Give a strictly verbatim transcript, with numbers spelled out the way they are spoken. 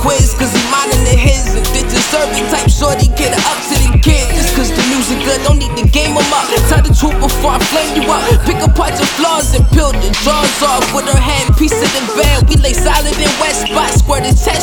whiz, cause he minding the his. And did deserving type shorty, get her up to the kid. Just cause the music good, don't need to game him up. Tell the truth before I flame you up. Pick apart your flaws and peel the jaws off. With her hand, piece of the band, we lay solid in wet spots. Squirt his chest